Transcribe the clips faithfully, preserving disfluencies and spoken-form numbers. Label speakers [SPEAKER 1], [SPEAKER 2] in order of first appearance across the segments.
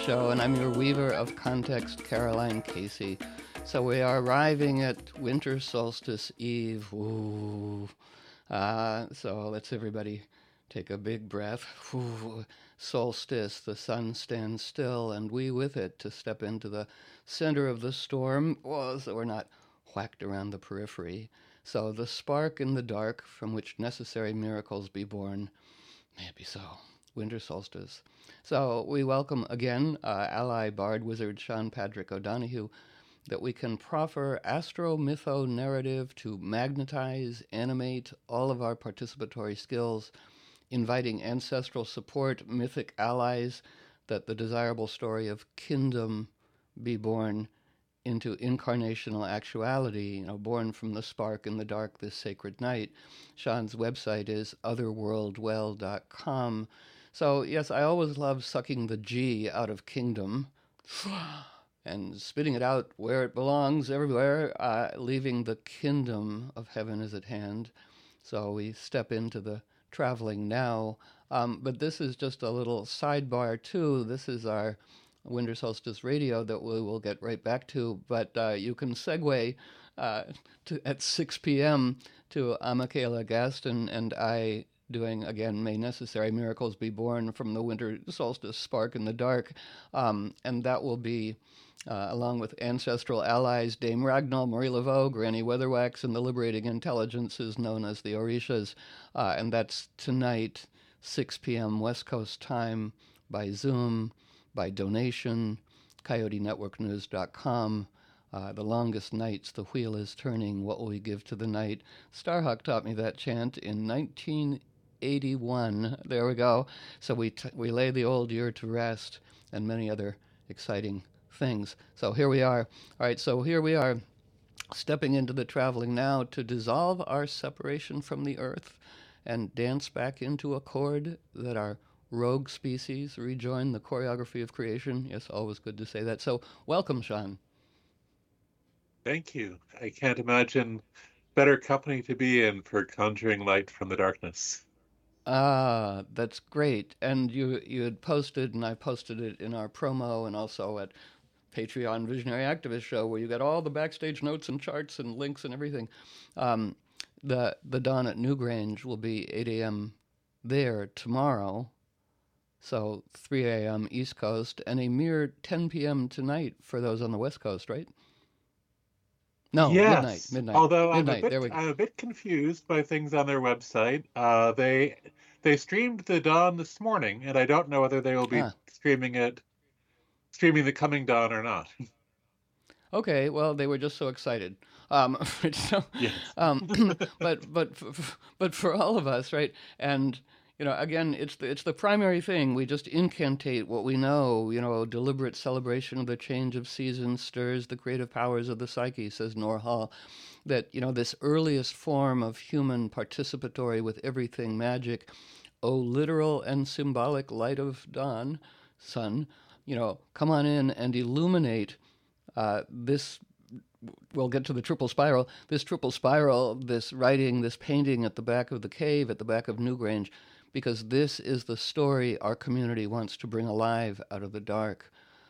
[SPEAKER 1] Show, and I'm your weaver of context, Caroline Casey. So we are arriving at winter solstice eve. Ooh. Uh, so let's everybody take a big breath. Ooh. Solstice, the sun stands still, and we with it to step into the center of the storm, oh, so we're not whacked around the periphery. So the spark in the dark from which necessary miracles be born. May it be so. Winter solstice. So we welcome again uh, ally bard wizard Sean Patrick O'Donoghue, that we can proffer astro-mytho narrative to magnetize, animate all of our participatory skills, inviting ancestral support, mythic allies, that the desirable story of kingdom be born into incarnational actuality, you know, born from the spark in the dark this sacred night. Sean's website is otherworldwell dot com. So, yes, I always love sucking the G out of kingdom and spitting it out where it belongs, everywhere, uh, leaving the kingdom of heaven is at hand. So we step into the traveling now. Um, but this is just a little sidebar, too. This is our Winter Solstice Radio that we will get right back to. But uh, you can segue uh, to, at six p.m. to Michaela Gaston and I doing, again, May Necessary Miracles Be Born from the Winter Solstice Spark in the Dark. Um, and that will be, uh, along with ancestral allies, Dame Ragnall, Marie Laveau, Granny Weatherwax, and the liberating intelligences known as the Orishas. Uh, and that's tonight, six p.m. West Coast time, by Zoom, by donation, coyote network news dot com. Uh, the longest nights, the wheel is turning, what will we give to the night? Starhawk taught me that chant in nineteen eighty-one. There we go. So we, t- we lay the old year to rest, and many other exciting things. So here we are. All right, so here we are, stepping into the traveling now to dissolve our separation from the earth and dance back into a chord that our rogue species rejoin the choreography of creation. Yes, always good to say that. So welcome, Sean.
[SPEAKER 2] Thank you. I can't imagine better company to be in for conjuring light from the darkness.
[SPEAKER 1] Ah, that's great. And you you had posted, and I posted it in our promo and also at Patreon Visionary Activist Show, where you get all the backstage notes and charts and links and everything. Um, the the dawn at Newgrange will be eight a.m. there tomorrow, so three a.m. East Coast, and a mere ten p.m. tonight for those on the West Coast, right? No, midnight,
[SPEAKER 2] Yes,
[SPEAKER 1] midnight,
[SPEAKER 2] although I'm a
[SPEAKER 1] midnight.
[SPEAKER 2] bit
[SPEAKER 1] There we go.
[SPEAKER 2] I'm a bit confused by things on their website. Uh, they they streamed the dawn this morning, and I don't know whether they will be
[SPEAKER 1] Ah,
[SPEAKER 2] streaming it streaming the coming dawn or not.
[SPEAKER 1] okay. Well, they were just so excited. Um, so,
[SPEAKER 2] Yes.
[SPEAKER 1] um, but but but for all of us, right? And you know, again, it's the it's the primary thing. We just incantate what we know. You know, deliberate celebration of the change of seasons stirs the creative powers of the psyche, says Nor Hall. That you know, this earliest form of human participatory with everything magic, oh literal and symbolic light of dawn, sun, you know, come on in and illuminate uh, this. We'll get to the triple spiral. This triple spiral, this writing, this painting at the back of the cave, at the back of Newgrange, because this is the story our community wants to bring alive out of the dark.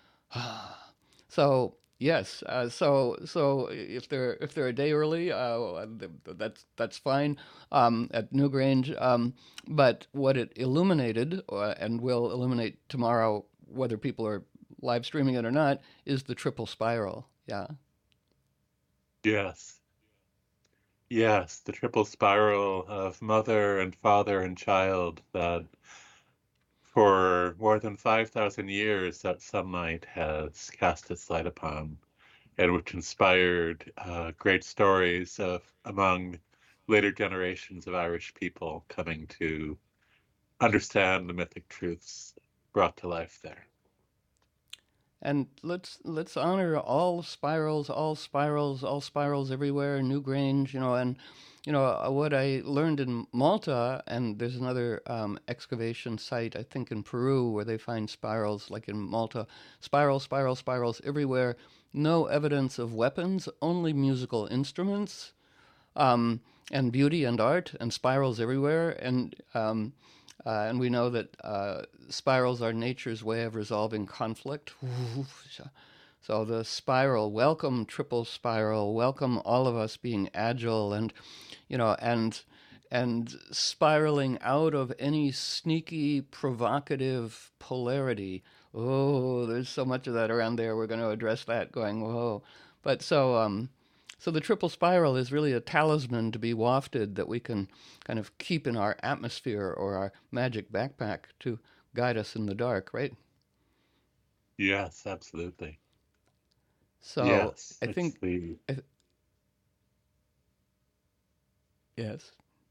[SPEAKER 1] So yes, uh, so so if they're if they're a day early, uh, that's that's fine um, at Newgrange. Um, but what it illuminated, uh, and will illuminate tomorrow, whether people are live streaming it or not, is the triple spiral. Yeah.
[SPEAKER 2] Yes. Yes, the triple spiral of mother and father and child that for more than five thousand years that sunlight has cast its light upon, and which inspired uh, great stories of among later generations of Irish people coming to understand the mythic truths brought to life there.
[SPEAKER 1] And let's let's honor all spirals, all spirals, all spirals everywhere. Newgrange, you know, and you know uh, what I learned in Malta, and there's another um, excavation site I think in Peru where they find spirals, like in Malta, spiral, spiral, spirals everywhere. No evidence of weapons, only musical instruments, um, and beauty and art and spirals everywhere. And um, Uh, and we know that uh, spirals are nature's way of resolving conflict. So the spiral, welcome triple spiral, welcome all of us being agile and, you know, and and spiraling out of any sneaky, provocative polarity. Oh, there's so much of that around there. We're going to address that. Going whoa, but so um, so the triple spiral is really a talisman to be wafted that we can kind of keep in our atmosphere or our magic backpack to guide us in the dark, right?
[SPEAKER 2] Yes, absolutely.
[SPEAKER 1] So
[SPEAKER 2] Yes,
[SPEAKER 1] I
[SPEAKER 2] it's
[SPEAKER 1] think,
[SPEAKER 2] the
[SPEAKER 1] I, yes,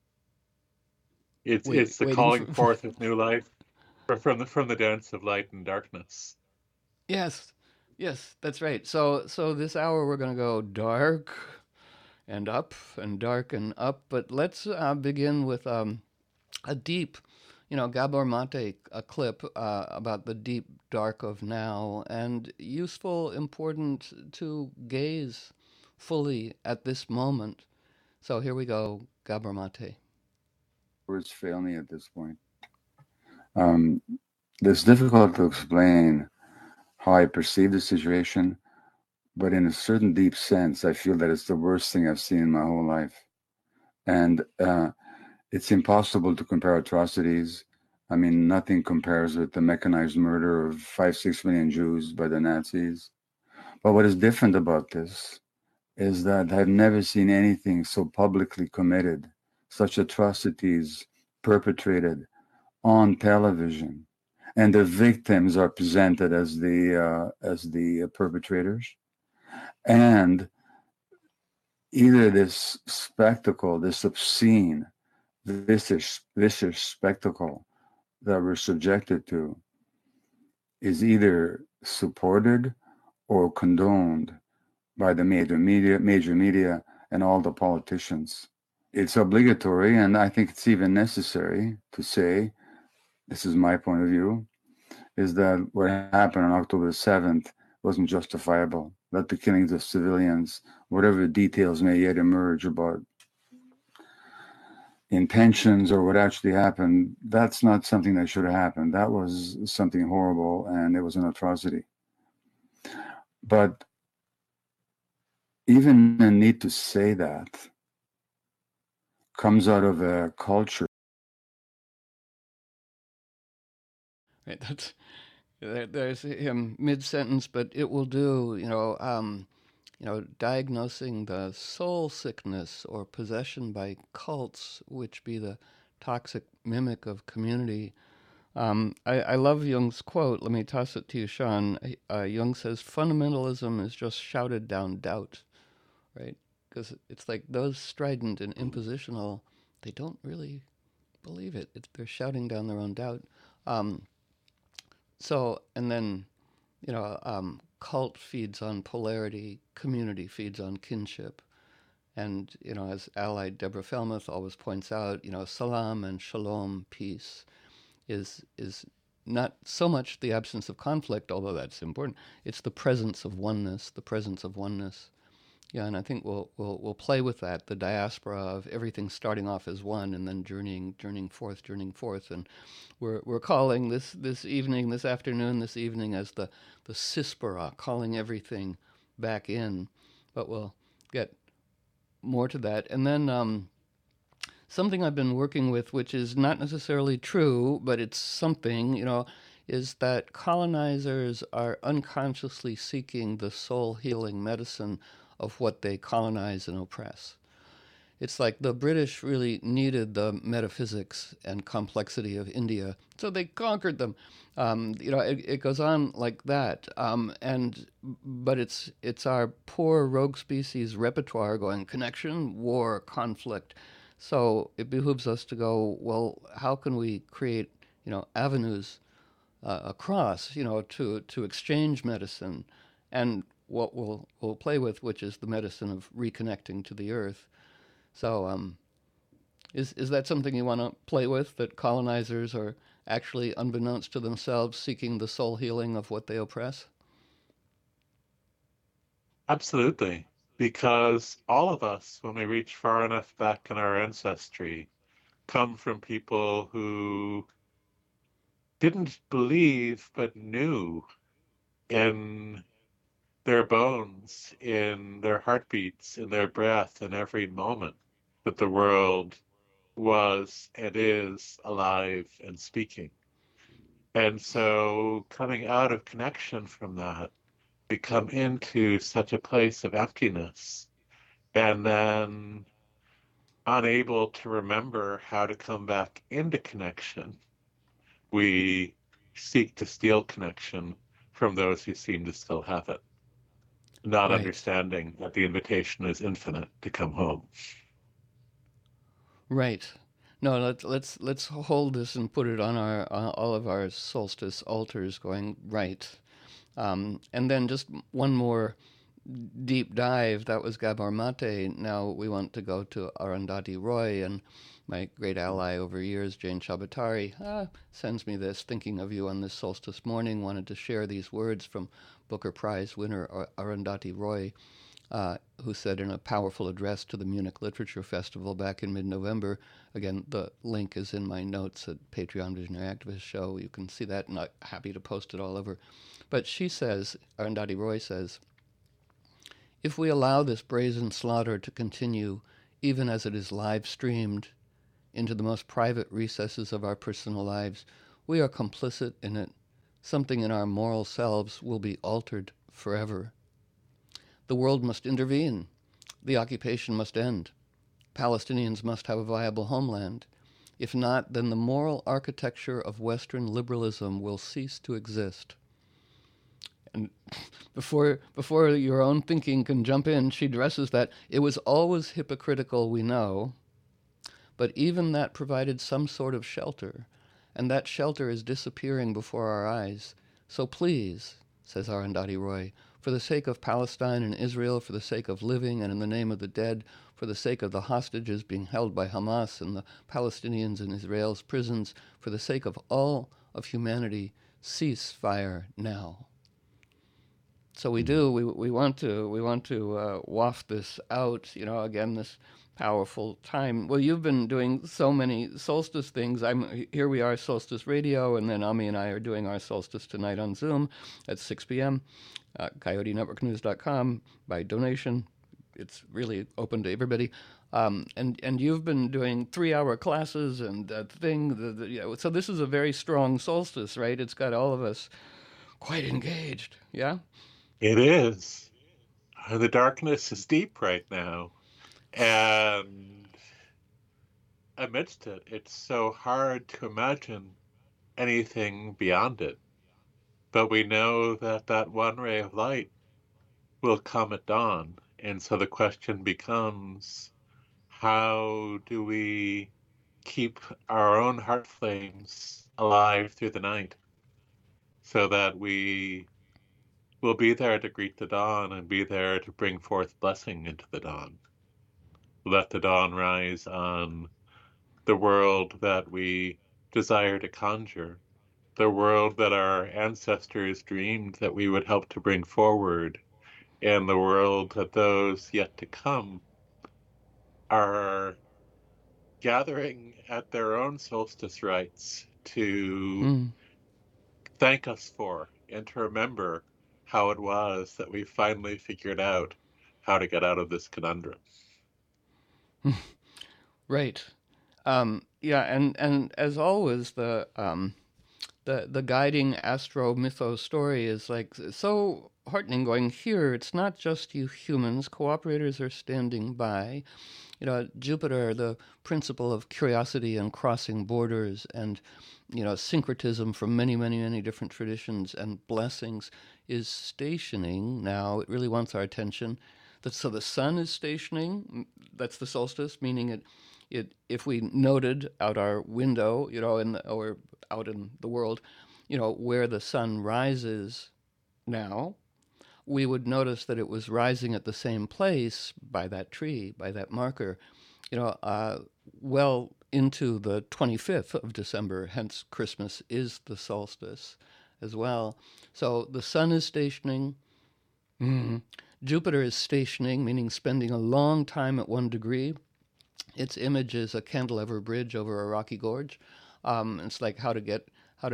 [SPEAKER 2] it's
[SPEAKER 1] wait,
[SPEAKER 2] it's the
[SPEAKER 1] waiting
[SPEAKER 2] calling
[SPEAKER 1] for,
[SPEAKER 2] forth of new life fr- from the from the dance of light and darkness.
[SPEAKER 1] yes, yes, that's right. So so this hour we're gonna go dark and up and dark and up, but let's uh, begin with um, a deep, you know, Gabor Mate, a clip uh, about the deep dark of now, and useful, important to gaze fully at this moment. So here we go, Gabor Mate.
[SPEAKER 3] Words fail me at this point. Um, it's difficult to explain how I perceive the situation, but in a certain deep sense, I feel that it's the worst thing I've seen in my whole life. And uh, it's impossible to compare atrocities. I mean, nothing compares with the mechanized murder of five, six million Jews by the Nazis. But what is different about this is that I've never seen anything so publicly committed, such atrocities perpetrated on television, and the victims are presented as the uh, as the perpetrators. And either this spectacle, this obscene, vicious, vicious spectacle that we're subjected to, is either supported or condoned by the major media, major media, and all the politicians. It's obligatory, and I think it's even necessary to say, this is my point of view, is that what happened on October seventh wasn't justifiable, that the killings of civilians, whatever details may yet emerge about intentions or what actually happened, that's not something that should have happened. That was something horrible, and it was an atrocity. But even the need to say that comes out of a culture.
[SPEAKER 1] Right, that's there, there's him mid sentence, but it will do. You know, um, you know, diagnosing the soul sickness or possession by cults, which be the toxic mimic of community. Um, I, I love Jung's quote. Let me toss it to you, Sean. Uh, Jung says, "Fundamentalism is just shouted down doubt," right? Because it's like those strident and impositional, they don't really believe it. It's, they're shouting down their own doubt. Um, so, and then, you know, um, cult feeds on polarity, community feeds on kinship. And, you know, as ally Deborah Felmuth always points out, you know, salam and shalom, peace, is is not so much the absence of conflict, although that's important. It's the presence of oneness, the presence of oneness. Yeah, and I think we'll we'll we'll play with that, the diaspora of everything starting off as one and then journeying journeying forth, journeying forth. And we're we're calling this this evening, this afternoon, this evening as the the Sispera, calling everything back in. But we'll get more to that. And then um, something I've been working with, which is not necessarily true, but it's something, you know, is that colonizers are unconsciously seeking the soul healing medicine of what they colonize and oppress. It's like the British really needed the metaphysics and complexity of India, so they conquered them. Um, you know, it, it goes on like that. Um, and but it's it's our poor rogue species repertoire going connection, war, conflict. So it behooves us to go, well, how can we create, you know, avenues uh, across, you know, to to exchange medicine, and what we'll we'll play with, which is the medicine of reconnecting to the earth. So, um, is is that something you want to play with? That colonizers are actually, unbeknownst to themselves, seeking the soul healing of what they oppress?
[SPEAKER 2] Absolutely. Because all of us, when we reach far enough back in our ancestry, come from people who didn't believe but knew in their bones, in their heartbeats, in their breath, in every moment that the world was and is alive and speaking. And so coming out of connection from that, we come into such a place of emptiness, and then unable to remember how to come back into connection, we seek to steal connection from those who seem to still have it, not
[SPEAKER 1] Right.
[SPEAKER 2] understanding that the invitation is infinite to come home.
[SPEAKER 1] Right. No, let's let's let's hold this and put it on our on all of our solstice altars going right. Um, and then just one more deep dive. That was Gabor Mate. Now we want to go to Arundhati Roy, and my great ally over years, Jane Chabatari, ah, sends me this, thinking of you on this solstice morning, wanted to share these words from Booker Prize winner Arundhati Roy, uh, who said in a powerful address to the Munich Literature Festival back in mid-November, again, the link is in my notes at Patreon Visionary Activist Show. You can see that, and I'm happy to post it all over. But she says, Arundhati Roy says, if we allow this brazen slaughter to continue, even as it is live streamed into the most private recesses of our personal lives, we are complicit in it. Something in our moral selves will be altered forever. The world must intervene. The occupation must end. Palestinians must have a viable homeland. If not, then the moral architecture of Western liberalism will cease to exist. And before before your own thinking can jump in, she addresses that it was always hypocritical, we know, but even that provided some sort of shelter, and that shelter is disappearing before our eyes. So please, says Arundhati Roy, for the sake of Palestine and Israel, for the sake of living and in the name of the dead, for the sake of the hostages being held by Hamas and the Palestinians in Israel's prisons, for the sake of all of humanity, cease fire now. So we do. We we want to we want to uh, waft this out. You know, again, this powerful time. Well, you've been doing so many solstice things. I'm here. We are Solstice Radio, and then Ami and I are doing our solstice tonight on Zoom at six p.m. Uh, coyote network news dot com by donation. It's really open to everybody. Um, and and you've been doing three-hour classes and that thing. The, the, you know, so this is a very strong solstice, right? It's got all of us quite engaged. Yeah.
[SPEAKER 2] It is. The darkness is deep right now. And amidst it, it's so hard to imagine anything beyond it. But we know that that one ray of light will come at dawn. And so the question becomes, how do we keep our own heart flames alive through the night so that we will be there to greet the dawn and be there to bring forth blessing into the dawn? Let the dawn rise on the world that we desire to conjure, the world that our ancestors dreamed that we would help to bring forward, and the world that those yet to come are gathering at their own solstice rites to
[SPEAKER 1] Mm.
[SPEAKER 2] thank us for and to remember how it was that we finally figured out how to get out of this conundrum.
[SPEAKER 1] Right. Um, yeah, and, and as always, the um, the the guiding astro mythos story is like so heartening. Going here, it's not just you humans. Cooperators are standing by. You know, Jupiter, the principle of curiosity and crossing borders, and you know, syncretism from many, many, many different traditions and blessings, is stationing now. It really wants our attention. So the sun is stationing. That's the solstice, meaning it. It, if we noted out our window, you know, in the, or out in the world, you know, where the sun rises now, we would notice that it was rising at the same place by that tree, by that marker, you know, uh, well into the twenty-fifth of December, hence Christmas is the solstice as well. So the sun is stationing. Mm. Jupiter is stationing, meaning spending a long time at one degree. Its image is a cantilever bridge over a rocky gorge. Um, it's like how to get how to get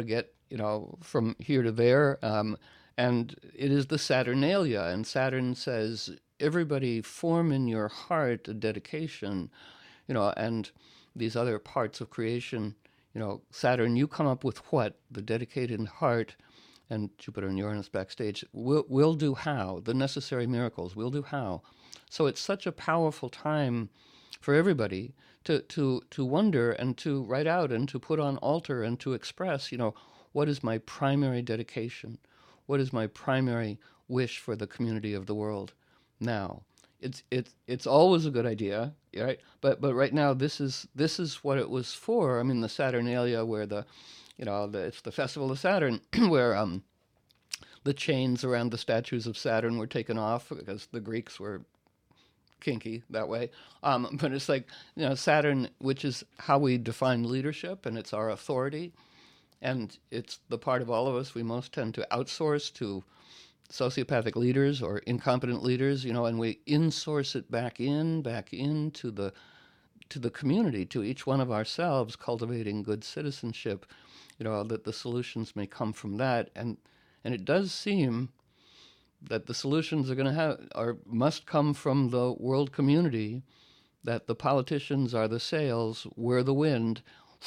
[SPEAKER 1] you know, from here to there. Um, and it is the Saturnalia. And Saturn says, everybody form in your heart a dedication, you know, and these other parts of creation, you know, Saturn, you come up with what? The dedicated heart, and Jupiter and Uranus backstage, will will do how? The necessary miracles, will do how? So it's such a powerful time for everybody to, to, to wonder and to write out and to put on altar and to express, you know, what is my primary dedication? What is my primary wish for the community of the world now? It's it's it's always a good idea, right? But but right now this is this is what it was for. I mean, the Saturnalia, where the, you know, the, it's the festival of Saturn, where um the chains around the statues of Saturn were taken off because the Greeks were kinky that way. Um, but it's like, you know, Saturn, which is how we define leadership, and it's our authority, and it's the part of all of us we most tend to outsource to sociopathic leaders or incompetent leaders, you know, and we insource it back in, back into the to the community, to each one of ourselves, cultivating good citizenship, you know, that the solutions may come from that. And and it does seem that the solutions are going to have or must come from the world community, that the politicians are the sails, we're the wind.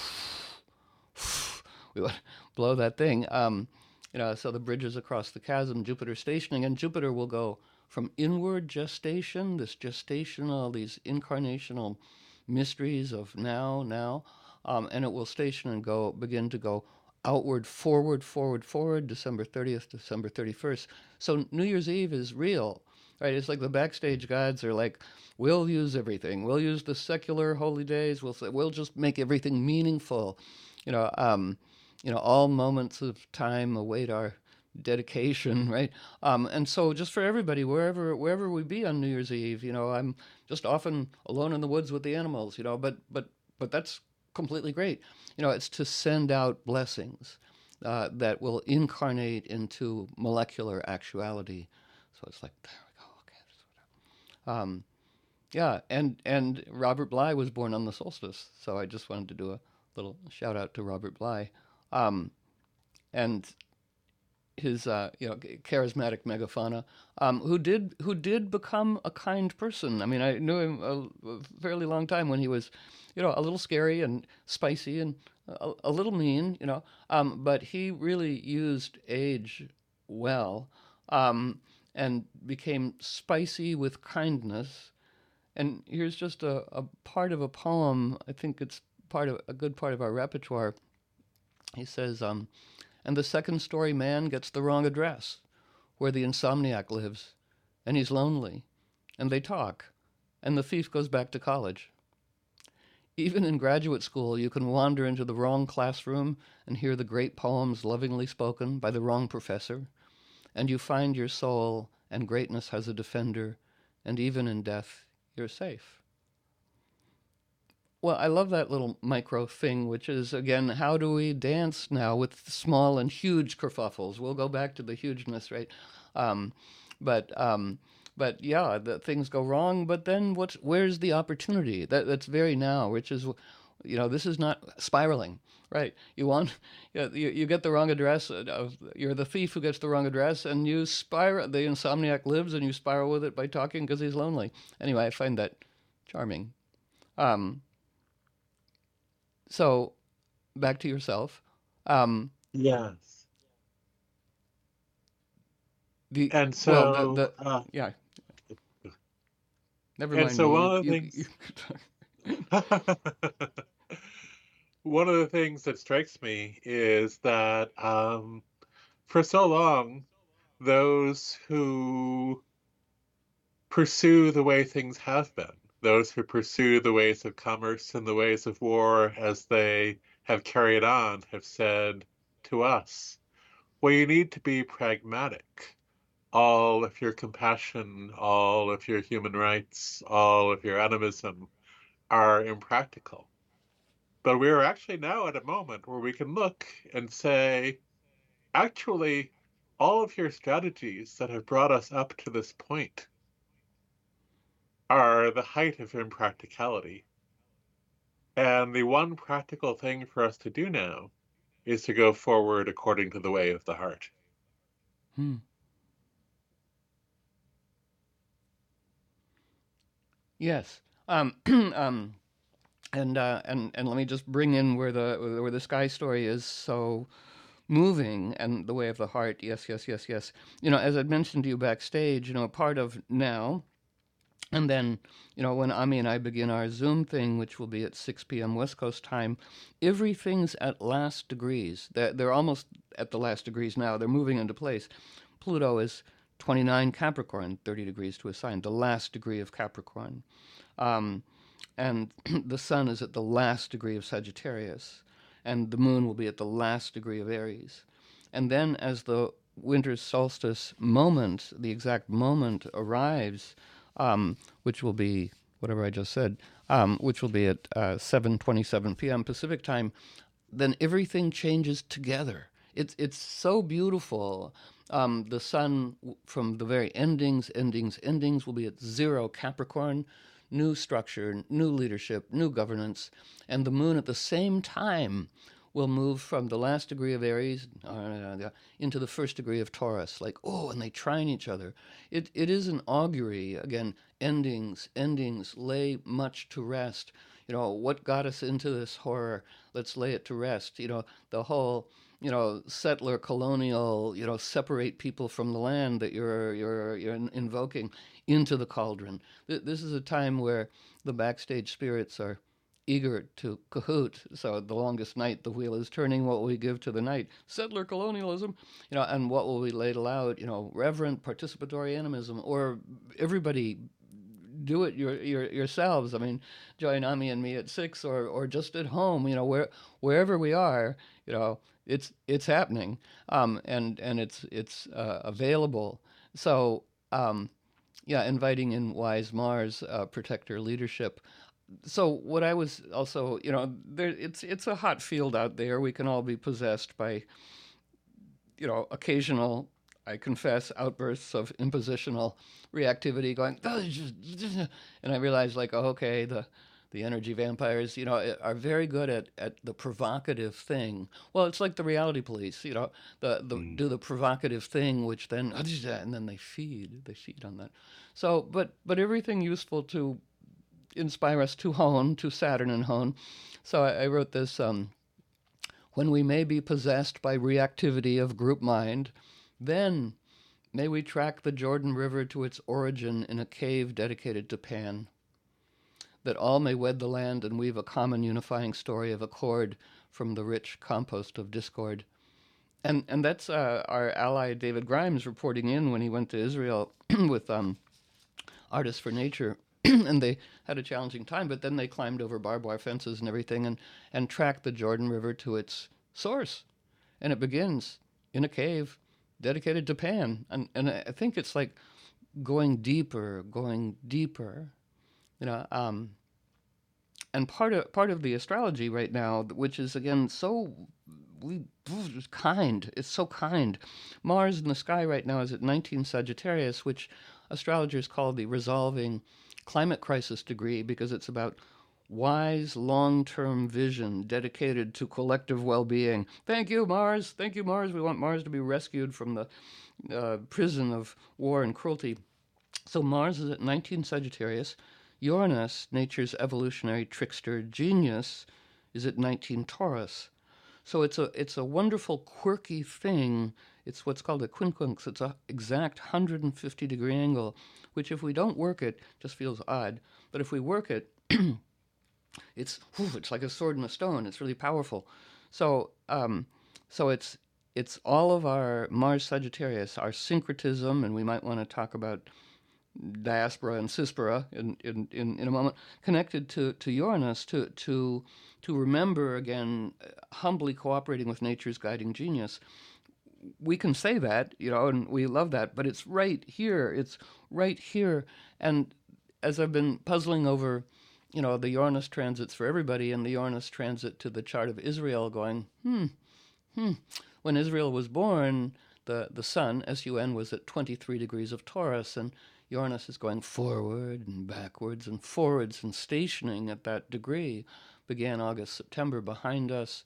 [SPEAKER 1] We want to blow that thing. Um, you know, so the bridges across the chasm, Jupiter stationing, and Jupiter will go from inward gestation, this gestational, these incarnational mysteries of now, now, um, and it will station and go, begin to go outward, forward, forward, forward, December thirtieth, December thirty-first. So New Year's Eve is real, right? It's like the backstage gods are like, we'll use everything. We'll use the secular holy days. We'll say, we'll just make everything meaningful. You know, um, you know, all moments of time await our dedication, right? Um, and so just for everybody, wherever wherever we be on New Year's Eve, you know, I'm just often alone in the woods with the animals, you know, but but but that's completely great. You know, it's to send out blessings uh, that will incarnate into molecular actuality. So it's like, there we go. Okay. Um, yeah, and and Robert Bly was born on the solstice, so I just wanted to do a little shout out to Robert Bly, um, and his uh, you know, charismatic megafauna, um, who did who did become a kind person. I mean, I knew him a, a fairly long time when he was, you know, a little scary and spicy and a, a little mean, you know, um, but he really used age well, um, and became spicy with kindness. And here's just a, a part of a poem. I think it's part of a good part of our repertoire. He says, um, and the second story man gets the wrong address, where the insomniac lives, and he's lonely, and they talk, and the thief goes back to college. Even in graduate school, you can wander into the wrong classroom and hear the great poems lovingly spoken by the wrong professor, and you find your soul and greatness has a defender, and even in death, you're safe. Well, I love that little micro thing, which is, again, how do we dance now with small and huge kerfuffles? We'll go back to the hugeness, right? Um, but um, but yeah, the things go wrong. But then, what's where's the opportunity? That that's very now, which is, you know, this is not spiraling, right? You want, you, you get the wrong address. Uh, you're the thief who gets the wrong address, and you spiral. The insomniac lives, and you spiral with it by talking because he's lonely. Anyway, I find that charming. Um, So, back to yourself. Um,
[SPEAKER 2] Yes.
[SPEAKER 1] the
[SPEAKER 2] And
[SPEAKER 1] well, the
[SPEAKER 2] so,
[SPEAKER 1] the
[SPEAKER 2] uh,
[SPEAKER 1] yeah. Never
[SPEAKER 2] and
[SPEAKER 1] mind
[SPEAKER 2] so
[SPEAKER 1] me. You
[SPEAKER 2] one of the
[SPEAKER 1] you you.
[SPEAKER 2] things, one of the things that strikes me is that um, for so long, those who pursue the way things have been, those who pursue the ways of commerce and the ways of war as they have carried on, have said to us, well, you need to be pragmatic. All of your compassion, all of your human rights, all of your animism are impractical. But we are actually now at a moment where we can look and say, actually, all of your strategies that have brought us up to this point are the height of impracticality. And the one practical thing for us to do now is to go forward according to the way of the heart.
[SPEAKER 1] Hmm. Yes. Um, um, and uh, and and let me just bring in where the where the sky story is so moving and the way of the heart. Yes, yes, yes, yes. You know, as I'd mentioned to you backstage, you know, part of now. And then, you know, when Ami and I begin our Zoom thing, which will be at six p.m. West Coast time, everything's at last degrees. They're, they're almost at the last degrees now. They're moving into place. Pluto is twenty-nine Capricorn, thirty degrees to a sign, the last degree of Capricorn. Um, and the sun is at the last degree of Sagittarius. And the moon will be at the last degree of Aries. And then as the winter solstice moment, the exact moment arrives, um, which will be whatever I just said, um, which will be at uh, seven twenty-seven p.m. Pacific time, then everything changes together. It's it's so beautiful. Um, the sun from the very endings, endings, endings will be at zero Capricorn, new structure, new leadership, new governance, and the moon at the same time will move from the last degree of Aries uh, into the first degree of Taurus. Like, oh, and they trine each other. It it is an augury. Again, endings, endings lay much to rest. You know, what got us into this horror? Let's lay it to rest. You know, the whole, you know, settler colonial, you know, separate people from the land that you're you're you're invoking into the cauldron. This is a time where the backstage spirits are eager to cahoot. So the longest night the wheel is turning. What will we give to the night? Settler colonialism, you know, and what will we ladle out? You know, reverent participatory animism, or everybody do it your, your, yourselves. I mean, join Ami and me at six, or or just at home. You know, where wherever we are, you know, it's it's happening, um, and and it's it's uh, available. So. Um, yeah, inviting in wise Mars, uh, protector leadership. So what I was also, you know, there it's it's a hot field out there. We can all be possessed by, you know, occasional, I confess, outbursts of impositional reactivity, going, and I realized, like, oh, okay, the the energy vampires, you know, are very good at, at the provocative thing. Well, it's like the reality police, you know, the, the
[SPEAKER 2] Mm.
[SPEAKER 1] do the provocative thing, which then, and then they feed, they feed on that. So, but but everything useful to inspire us to hone, to Saturn and hone. So I, I wrote this, um, when we may be possessed by reactivity of group mind, then may we track the Jordan River to its origin in a cave dedicated to Pan, that all may wed the land and weave a common unifying story of accord from the rich compost of discord. And and that's uh, our ally David Grimes reporting in when he went to Israel with um, Artists for Nature. And they had a challenging time, but then they climbed over barbed wire fences and everything and, and tracked the Jordan River to its source. And it begins in a cave dedicated to Pan. And, and I think it's like going deeper, going deeper. You know, um, and part of part of the astrology right now, which is again so we kind, it's so kind. Mars in the sky right now is at nineteen Sagittarius, which astrologers call the resolving climate crisis degree, because it's about wise long-term vision dedicated to collective well-being. Thank you, Mars. Thank you, Mars. We want Mars to be rescued from the uh, prison of war and cruelty. So Mars is at nineteen Sagittarius. Uranus, nature's evolutionary trickster genius, is at nineteen Taurus. So it's a it's a wonderful quirky thing. It's what's called a quincunx. It's a exact one hundred fifty degree angle, which if we don't work it, just feels odd. But if we work it, it's whew, it's like a sword and a stone. It's really powerful. So um, so it's it's all of our Mars Sagittarius, our syncretism, and we might want to talk about diaspora and cispora in, in, in, in a moment, connected to, to Uranus, to, to, to remember, again, humbly cooperating with nature's guiding genius. We can say that, you know, and we love that, but it's right here. It's right here. And as I've been puzzling over, you know, the Uranus transits for everybody and the Uranus transit to the chart of Israel, going, hmm, hmm. When Israel was born, the, the sun, S U N, was at twenty-three degrees of Taurus, and Uranus is going forward and backwards and forwards and stationing at that degree. Began August, September behind us.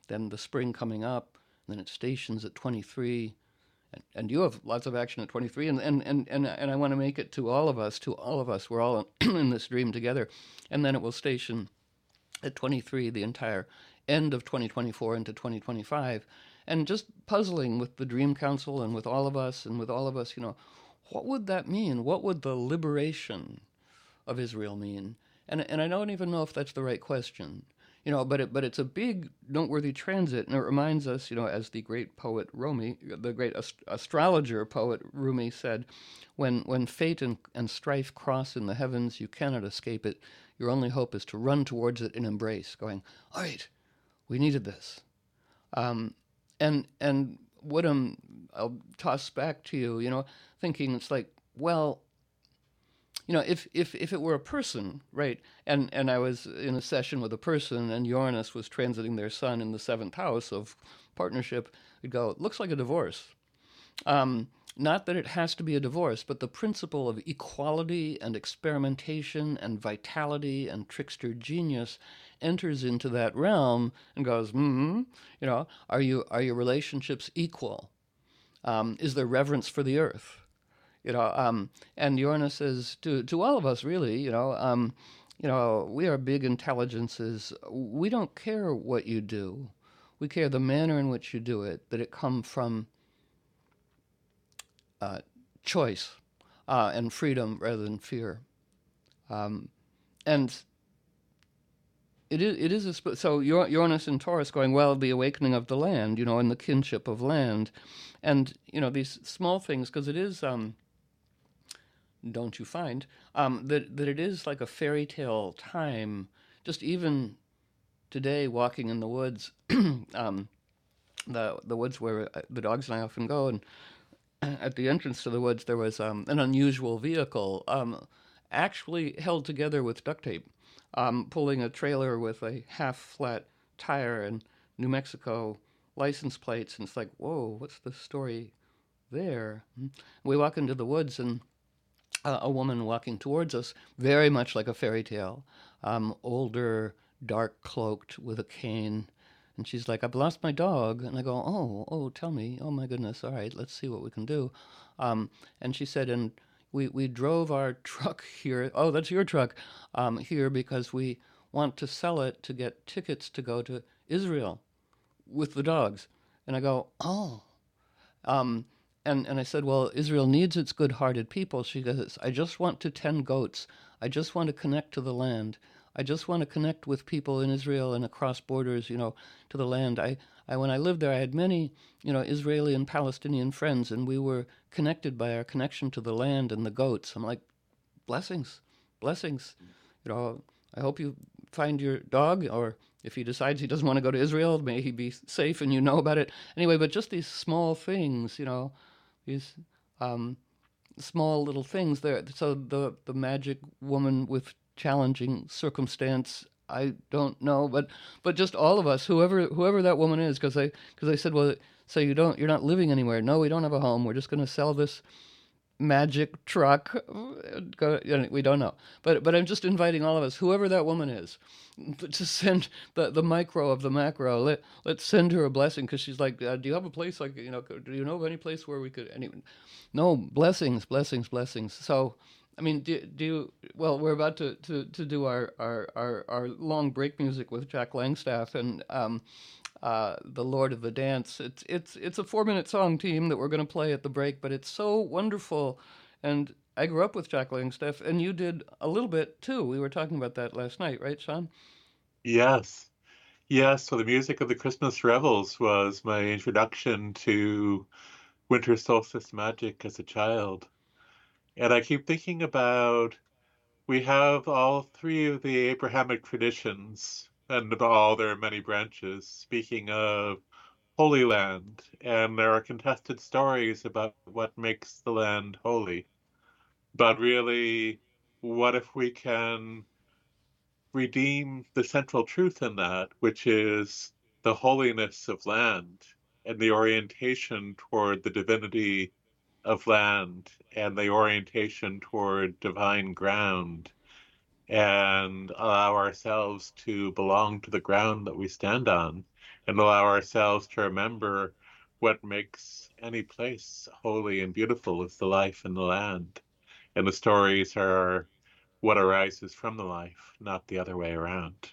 [SPEAKER 1] then the spring coming up, and then it stations at twenty-three, and, and you have lots of action at twenty-three, and, and, and, and, and I want to make it to all of us, to all of us. We're all in this dream together. And then it will station at twenty-three, the entire end of twenty twenty-four into twenty twenty-five. And just puzzling with the Dream Council and with all of us and with all of us, you know, what would that mean? What would the liberation of Israel mean? And, and I don't even know if that's the right question. You know, but it, but it's a big, noteworthy transit, and it reminds us, you know, as the great poet Rumi, the great ast- astrologer poet Rumi said, when when fate and, and strife cross in the heavens, you cannot escape it. Your only hope is to run towards it in embrace, going, all right, we needed this. Um, and and what I'm, I'll toss back to you, you know, thinking it's like, well, you know, if, if, if it were a person, right, and, and I was in a session with a person and Uranus was transiting their sun in the seventh house of partnership, we'd go, it looks like a divorce. Um, not that it has to be a divorce, but the principle of equality and experimentation and vitality and trickster genius enters into that realm and goes, hmm, you know, are you, are your relationships equal? Um, is there reverence for the earth? You know, um, and Uranus says to to all of us, really, you know, um, you know, we are big intelligences. We don't care what you do. We care the manner in which you do it, that it come from uh, choice uh, and freedom rather than fear. Um, and it is, it is a, sp- so Uranus in Taurus going, well, the awakening of the land, you know, and the kinship of land. And, you know, these small things, because it is... Um, don't you find, um, that, that it is like a fairy tale time, just even today walking in the woods, um, the the woods where the dogs and I often go, and at the entrance to the woods there was um, an unusual vehicle, um, actually held together with duct tape, um, pulling a trailer with a half-flat tire and New Mexico license plates, and it's like, whoa, what's the story there? We walk into the woods, and uh, a woman walking towards us, very much like a fairy tale, um, older, dark cloaked with a cane. And she's like, I've lost my dog. And I go, oh, oh, tell me. Oh, my goodness. All right, let's see what we can do. Um, and she said, and we, we drove our truck here. Oh, that's your truck um, here because we want to sell it to get tickets to go to Israel with the dogs. And I go, oh. Um, And, and I said, well, Israel needs its good-hearted people. She goes, I just want to tend goats. I just want to connect to the land. I just want to connect with people in Israel and across borders, you know, to the land. I, I when I lived there, I had many, you know, Israeli and Palestinian friends, and we were connected by our connection to the land and the goats. I'm like, blessings, blessings. You know, I hope you find your dog, or if he decides he doesn't want to go to Israel, may he be safe and you know about it. Anyway, but just these small things, you know, these um, small little things there. So the the magic woman with challenging circumstance, I don't know, but but just all of us, whoever whoever that woman is, because I because I said, well, so you don't you're not living anywhere. No, we don't have a home. We're just going to sell this magic truck. Go, you know, we don't know, but but I'm just inviting all of us, whoever that woman is, to send the the micro of the macro. Let let's send her a blessing, because she's like, uh, do you have a place, like, you know, do you know of any place where we could any? No, blessings, blessings, blessings. So, I mean, do, do you, well, we're about to, to, to do our, our, our, our long break music with Jack Langstaff and um, uh, the Lord of the Dance. It's it's it's a four minute song, team, that we're going to play at the break, but it's so wonderful. And I grew up with Jack Langstaff, and you did a little bit too. We were talking about that last night, right, Sean?
[SPEAKER 2] Yes. Yes. So the music of the Christmas revels was my introduction to winter solstice magic as a child. And I keep thinking about, we have all three of the Abrahamic traditions and all their many branches, speaking of Holy Land, and there are contested stories about what makes the land holy. But really, what if we can redeem the central truth in that, which is the holiness of land and the orientation toward the divinity of land and the orientation toward divine ground, and allow ourselves to belong to the ground that we stand on. and allow ourselves to remember what makes any place holy and beautiful is the life in the land. And the stories are what arises from the life, not the other way around.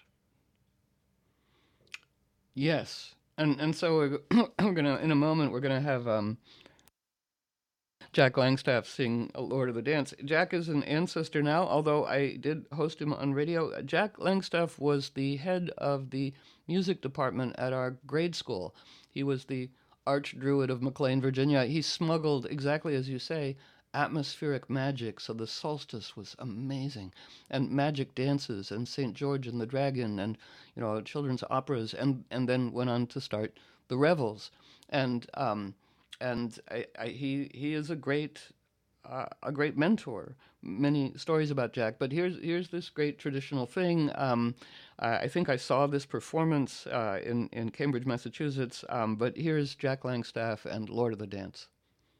[SPEAKER 1] Yes. And and so we're, we're going to, in a moment, we're going to have um, Jack Langstaff sing Lord of the Dance. Jack is an ancestor now, although I did host him on radio. Jack Langstaff was the head of the music department at our grade school. He was the archdruid of McLean, Virginia. He smuggled, exactly as you say, atmospheric magic, so the solstice was amazing, and magic dances, and Saint George and the Dragon, and you know children's operas, and and then went on to start the revels, and um, and I, I, he he is a great uh, a great mentor. Many stories about Jack, but here's here's this great traditional thing. Um, I I think I saw this performance uh, in in Cambridge, Massachusetts. Um, but here's Jack Langstaff and Lord of the Dance.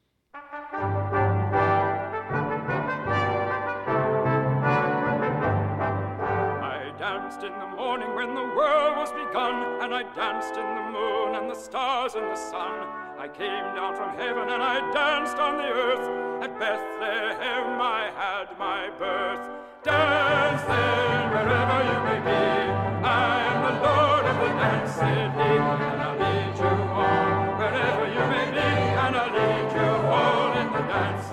[SPEAKER 4] Danced in the morning when the world was begun, and I danced in the moon and the stars and the sun. I came down from heaven and I danced on the earth. At Bethlehem I had my birth. Dance then wherever you may be. I am the Lord of the dance, said he, and I'll lead you all wherever you may be, and I'll lead you all in the dance.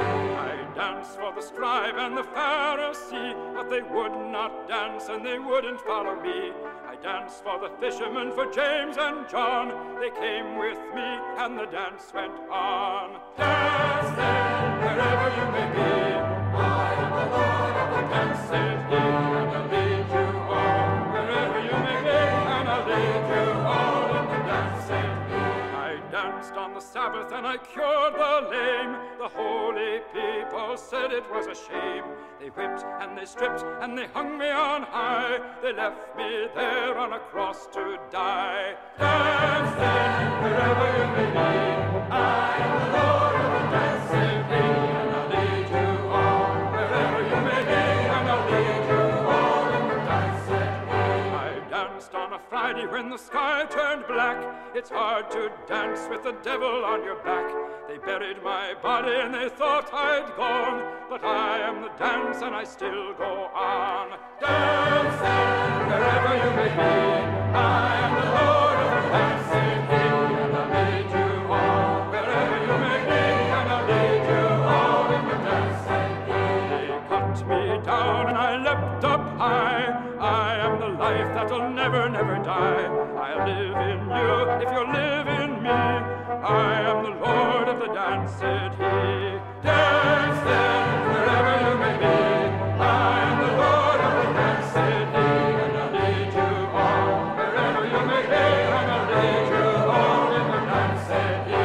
[SPEAKER 4] I danced for the scribe and the Pharisee, but they would not dance and they wouldn't follow me. I danced for the fishermen, for James and John. They came with me and the dance went on. Dance then wherever you may be. I am the Lord of the dance, said he, and I'll lead you all wherever you may be, and I'll lead you all in the dance, said he. I danced on the Sabbath and I cured the lame. The holy people said it was a shame. They whipped and they stripped and they hung me on high. They left me there on a cross to die. Dance then wherever you may be. I am the Lord of the dance, said he, and I'll lead you all wherever you may be, and I'll lead you all in the dance, said he. I danced on a Friday when the sky turned black. It's hard to dance with the devil on your back. They buried my body and they thought I'd gone, but I am the dance and I still go on. Dance then wherever you may be. I am the Lord of the dance, said he, and I'll lead you all wherever you may be, and I'll lead you all in the dance, said he. They cut me down and I leapt up high. I am the life that'll never, never die. I'll live in you if you live in me. I am the Lord of the dance, said he. Dance then wherever you may be. I am the Lord of the dance, said he, and I'll lead you all wherever you may be, and I'll lead you all in the dance, said he.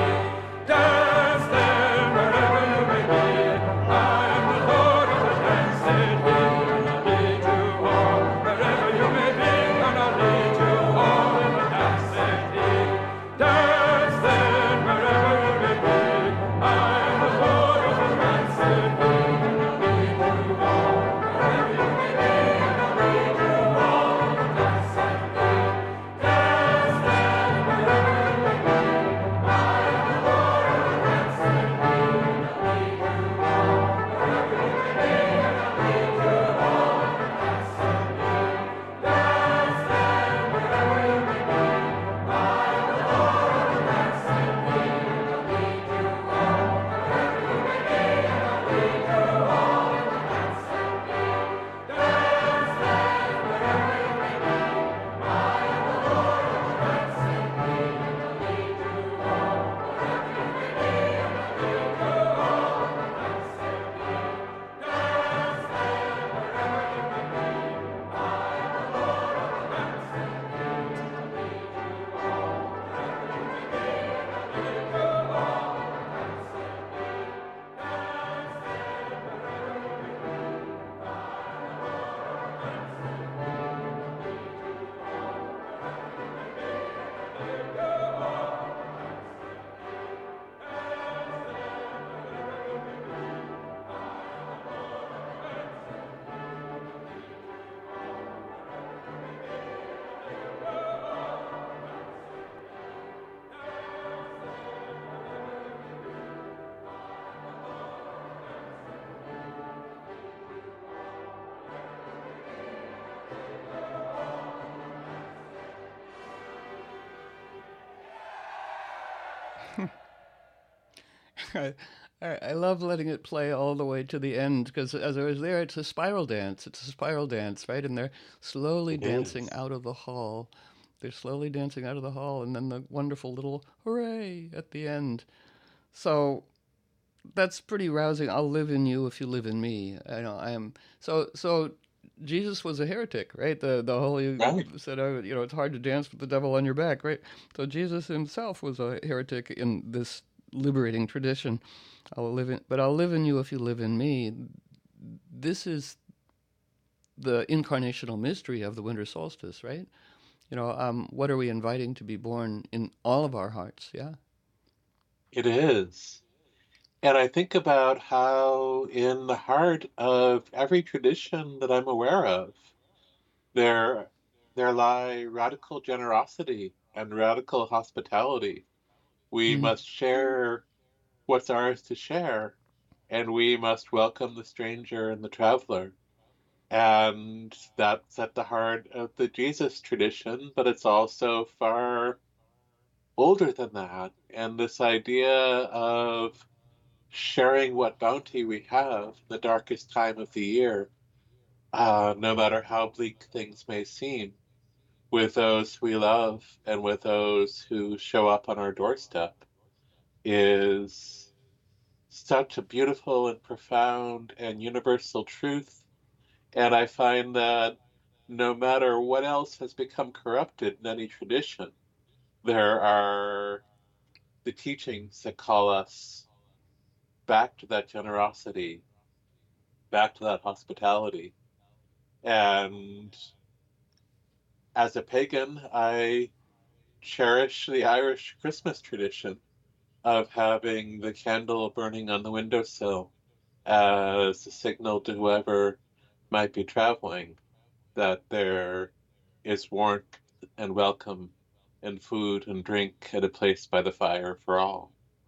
[SPEAKER 4] Dance then wherever you may be. I am the Lord of the dance, said he, and I'll lead you all wherever you may be, and I'll lead you all in the dance, said he. Dance then wherever you may be. I am the Lord
[SPEAKER 1] I, I I love letting it play all the way to the end because as I was there, it's a spiral dance. It's a spiral dance, right? And they're slowly
[SPEAKER 2] It
[SPEAKER 1] dancing
[SPEAKER 2] is.
[SPEAKER 1] out of the hall. They're slowly dancing out of the hall, and then the wonderful little hooray at the end. So that's pretty rousing. I'll live in you if you live in me. I know I am. So so Jesus was a heretic, right? The the holy
[SPEAKER 2] Right.
[SPEAKER 1] said, oh, you know, it's hard to dance with the devil on your back, right? So Jesus himself was a heretic in this liberating tradition. I'll live in, but I'll live in you if you live in me. This is the incarnational mystery of the winter solstice, right? You know, um, what are we inviting to be born in all of our hearts? Yeah.
[SPEAKER 2] It is. And I think about how in the heart of every tradition that I'm aware of, there there lie radical generosity and radical hospitality. We
[SPEAKER 1] Mm.
[SPEAKER 2] must share what's ours to share, and we must welcome the stranger and the traveler. And that's at the heart of the Jesus tradition, but it's also far older than that. And this idea of sharing what bounty we have the darkest time of the year, uh, no matter how bleak things may seem, with those we love and with those who show up on our doorstep, is such a beautiful and profound and universal truth. And I find that no matter what else has become corrupted in any tradition, there are the teachings that call us back to that generosity, back to that hospitality. And as a pagan, I cherish the Irish Christmas tradition of having the candle burning on the windowsill as a signal to whoever might be traveling that there is warmth and welcome and food and drink at a place by the fire for all.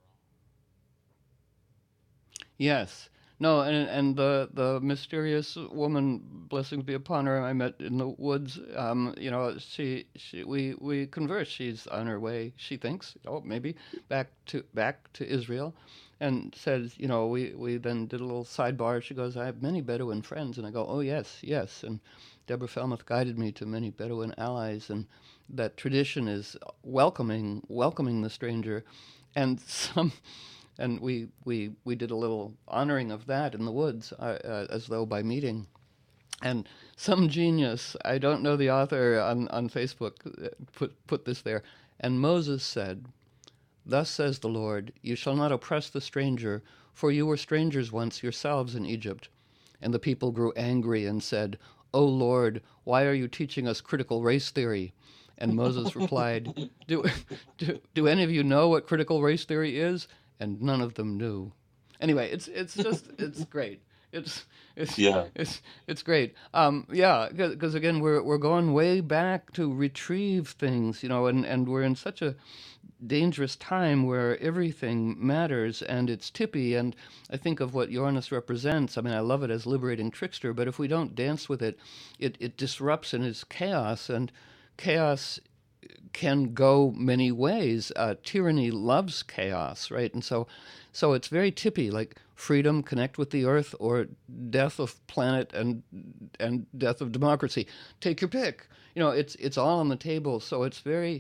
[SPEAKER 1] Yes. No, and and the the mysterious woman, blessings be upon her, I met in the woods. Um, you know, she she we we converse. She's on her way. She thinks, oh, maybe back to back to Israel, and says, you know, we we then did a little sidebar. She goes, I have many Bedouin friends, and I go, oh yes, yes. And Deborah Felmuth guided me to many Bedouin allies, and that tradition is welcoming welcoming the stranger, and some and we we we did a little honoring of that in the woods, uh, uh, as though by meeting. And some genius, I don't know the author on on Facebook, uh, put put this there. And Moses said, "Thus says the Lord: You shall not oppress the stranger, for you were strangers once yourselves in Egypt." And the people grew angry and said, "O Lord, why are you teaching us critical race theory?" And Moses replied, do, do, do any of you know what critical race theory is? And none of them knew. Anyway, it's it's just it's great. It's it's
[SPEAKER 2] Yeah.
[SPEAKER 1] it's it's great. Um, yeah, because again, we're we're going way back to retrieve things, you know, and and we're in such a dangerous time where everything matters and it's tippy. And I think of what Uranus represents. I mean, I love it as liberating trickster, but if we don't dance with it, it it disrupts and is chaos, and chaos can go many ways. Uh, tyranny loves chaos, right? And so, so it's very tippy, like freedom, connect with the earth, or death of planet and and death of democracy. Take your pick. You know, it's it's all on the table. So it's very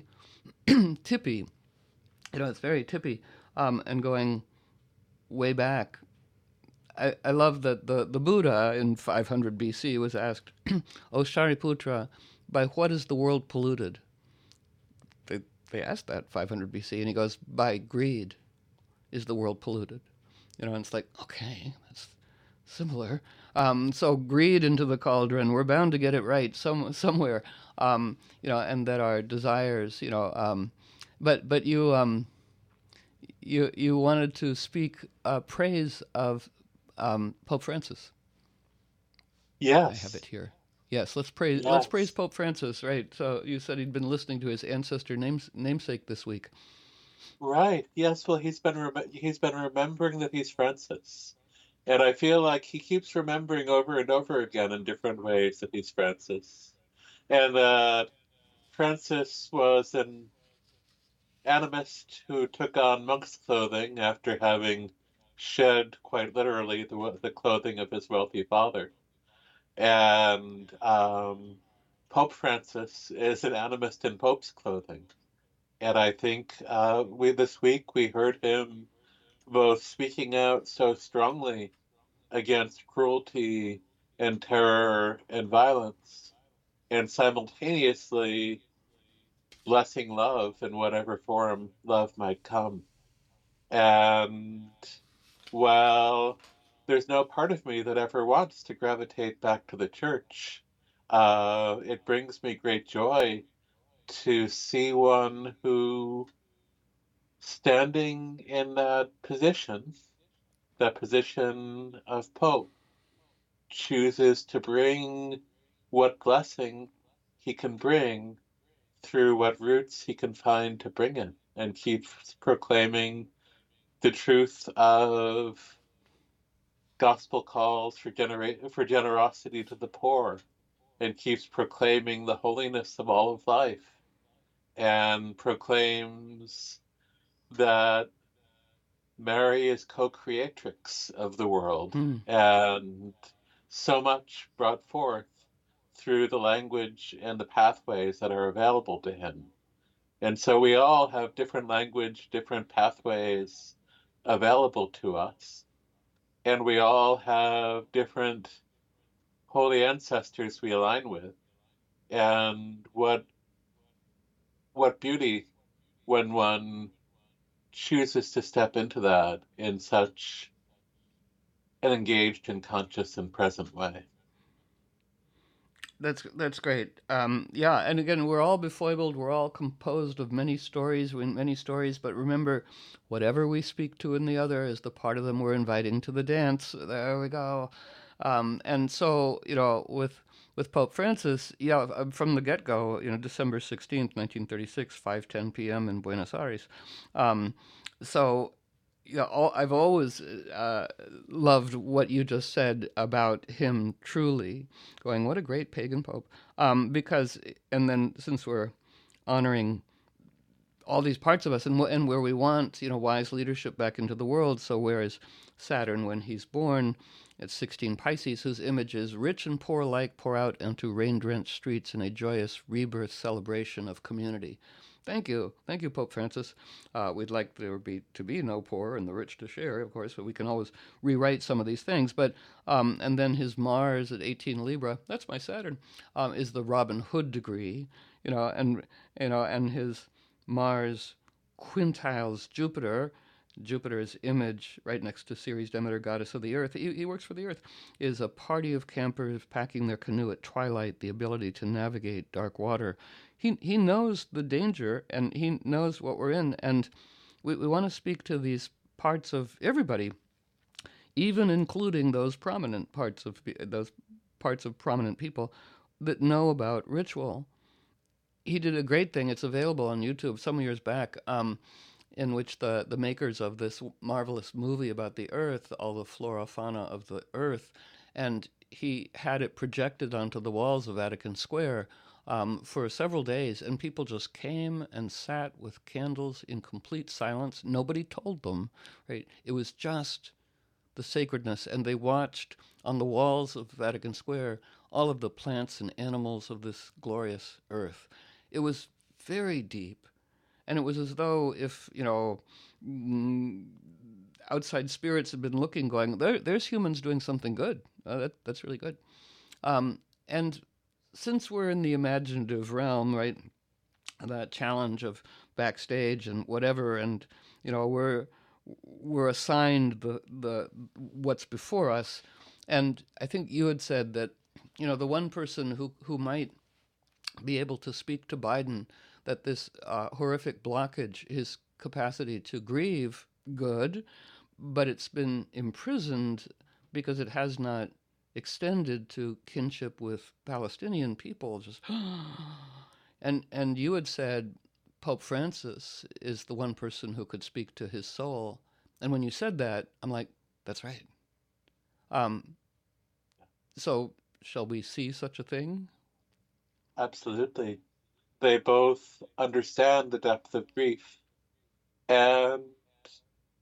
[SPEAKER 1] tippy. You know, it's very tippy, um, and going way back. I, I love that the, the Buddha in five hundred B C was asked, "O Shariputra, by what is the world polluted?" They, they asked that five hundred B C, and he goes, "By greed is the world polluted." You know, and it's like, okay, that's similar. Um, so greed into the cauldron. We're bound to get it right some somewhere. Um, you know, and that our desires. You know, um, but but you um, you you wanted to speak uh, praise of um, Pope Francis. I have
[SPEAKER 2] Yes.
[SPEAKER 1] it here. Yes, let's praise let's praise
[SPEAKER 2] Yes.
[SPEAKER 1] Pope Francis, right? So you said he'd been listening to his ancestor names, namesake this week.
[SPEAKER 2] Right. Yes. Well, he's been rem- he's been remembering that he's Francis, and I feel like he keeps remembering over and over again in different ways that he's Francis, and that Francis was an animist who took on monk's clothing after having shed quite literally the, the clothing of his wealthy father. And um, Pope Francis is an animist in Pope's clothing. And I think uh, we this week we heard him both speaking out so strongly against cruelty and terror and violence, and simultaneously blessing love in whatever form love might come. And while there's no part of me that ever wants to gravitate back to the church, uh, it brings me great joy to see one who, standing in that position, that position of Pope, chooses to bring what blessing he can bring through what roots he can find to bring it, and keeps proclaiming the truth of gospel calls for genera- for generosity to the poor, and keeps proclaiming the holiness of all of life, and proclaims that Mary is co-creatrix of the world,
[SPEAKER 1] Mm.
[SPEAKER 2] and so much brought forth through the language and the pathways that are available to him. And so we all have different language, different pathways available to us, and we all have different holy ancestors we align with. And what what beauty when one chooses to step into that in such an engaged and conscious and present way.
[SPEAKER 1] That's that's great. Um, yeah, and again, we're all befoibled. We're all composed of many stories, many stories. But remember, whatever we speak to in the other is the part of them we're inviting to the dance. There we go. Um, and so, you know, with with Pope Francis, yeah, uh, from the get go, you know, December sixteenth, nineteen thirty six, five ten p m in Buenos Aires. Um, so yeah, all, I've always uh, loved what you just said about him truly going, what a great pagan pope. Um, because, and then since we're honoring all these parts of us and, and where we want, you know, wise leadership back into the world. So where is Saturn when he's born? It's sixteen Pisces, whose images, rich and poor alike, pour out into rain-drenched streets in a joyous rebirth celebration of community. Thank you. Thank you, Pope Francis. Uh, we'd like there be to be no poor and the rich to share, of course, but we can always rewrite some of these things. But um, and then his Mars at eighteen Libra, that's my Saturn, um, is the Robin Hood degree, you know, and you know, and his Mars quintiles Jupiter. Jupiter's image, right next to Ceres, Demeter, goddess of the earth, he, he works for the earth, is a party of campers packing their canoe at twilight, the ability to navigate dark water. He, he knows the danger, and he knows what we're in, and we, we want to speak to these parts of everybody, even including those prominent parts of those parts of prominent people that know about ritual. He did a great thing. It's available on YouTube some years back. Um, in which the, the makers of this marvelous movie about the Earth, all the flora, fauna of the Earth, and he had it projected onto the walls of Vatican Square um, for several days, and people just came and sat with candles in complete silence. Nobody told them, right? It was just the sacredness, and they watched on the walls of Vatican Square all of the plants and animals of this glorious Earth. It was very deep. And it was as though if, you know, outside spirits had been looking, going, there, there's humans doing something good. Uh, that, that's really good. Um, and since we're in the imaginative realm, right, that challenge of backstage and whatever, and, you know, we're we're assigned the, the what's before us. And I think you had said that, you know, the one person who, who might be able to speak to Biden that this uh, horrific blockage, his capacity to grieve, good, but it's been imprisoned because it has not extended to kinship with Palestinian people. Just and and you had said Pope Francis is the one person who could speak to his soul, and when you said that, I'm like, that's right. Um, so shall we see such a thing?
[SPEAKER 2] Absolutely. They both understand the depth of grief, and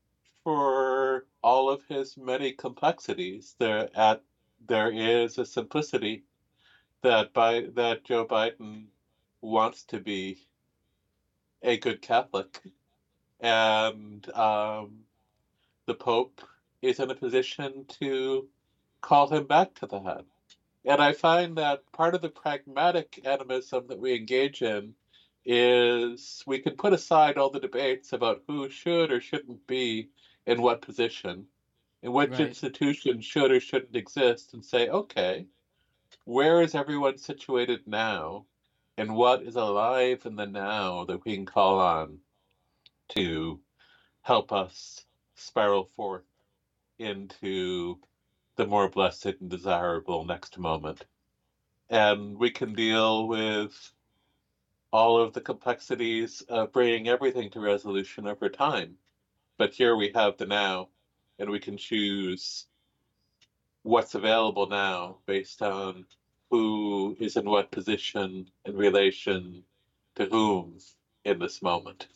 [SPEAKER 2] for all of his many complexities, there at there is a simplicity that by that Joe Biden wants to be a good Catholic, and um, the Pope is in a position to call him back to that. And I find that part of the pragmatic animism that we engage in is we can put aside all the debates about who should or shouldn't be in what position, and which
[SPEAKER 1] Right.
[SPEAKER 2] institution should or shouldn't exist, and say, okay, where is everyone situated now, and what is alive in the now that we can call on to help us spiral forth into the more blessed and desirable next moment. And we can deal with all of the complexities of bringing everything to resolution over time. But here we have the now, and we can choose what's available now based on who is in what position in relation to whom in this moment.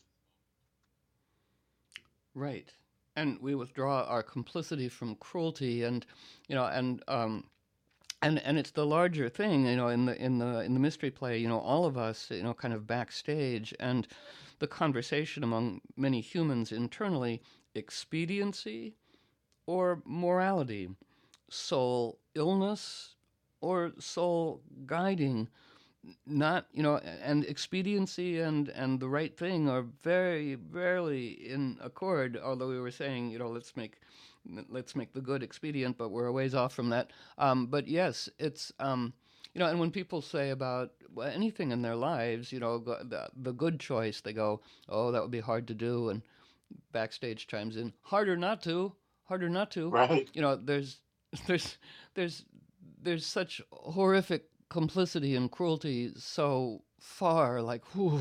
[SPEAKER 1] Right. And we withdraw our complicity from cruelty, and you know, and um, and and it's the larger thing, you know, in the in the in the mystery play, you know, all of us, you know, kind of backstage, and the conversation among many humans internally: expediency or morality, soul illness or soul guiding. Not, you know, and expediency and and the right thing are very rarely in accord, although we were saying, you know, let's make let's make the good expedient, but we're a ways off from that. Um, but yes, it's um, you know, and when people say about well, anything in their lives, you know, go- the, the good choice, they go, oh, that would be hard to do, and backstage chimes in, harder not to, harder not to.
[SPEAKER 2] Right.
[SPEAKER 1] You know, there's there's there's there's such horrific complicity and cruelty so far, like, whew,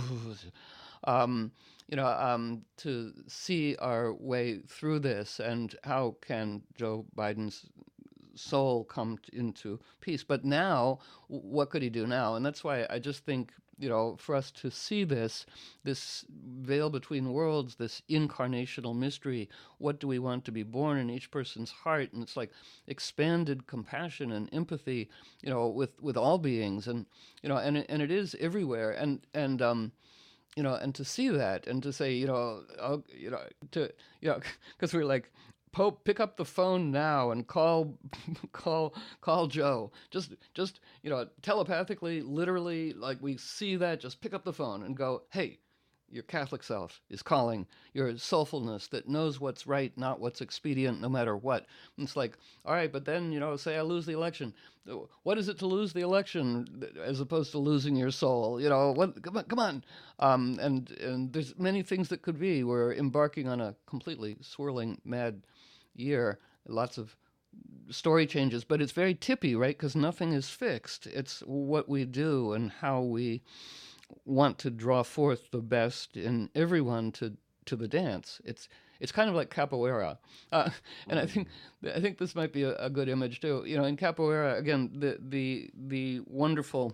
[SPEAKER 1] um, you know, um, to see our way through this, and how can Joe Biden's soul come t- into peace? But now, w- what could he do now? And that's why I just think, you know, for us to see this, this veil between worlds, this incarnational mystery, what do we want to be born in each person's heart? And it's like expanded compassion and empathy, you know, with, with all beings, and, you know, and, it- and it is everywhere. And, and, um, you know, and to see that, and to say, you know, oh, you know, to, you know, because we're like, Pope, pick up the phone now and call, call, call Joe. Just, just, you know, telepathically, literally, like we see that. Just pick up the phone and go, hey, your Catholic self is calling. Your soulfulness that knows what's right, not what's expedient, no matter what. And it's like, all right, but then, you know, say I lose the election. What is it to lose the election as opposed to losing your soul? You know, what? Come on, come on. Um, and and there's many things that could be. We're embarking on a completely swirling, mad year. Lots of story changes, but it's very tippy, right? Because nothing is fixed. It's what we do and how we want to draw forth the best in everyone to to the dance. It's it's kind of like capoeira, uh, and I think I think this might be a, a good image too. You know, in capoeira, again, the the the wonderful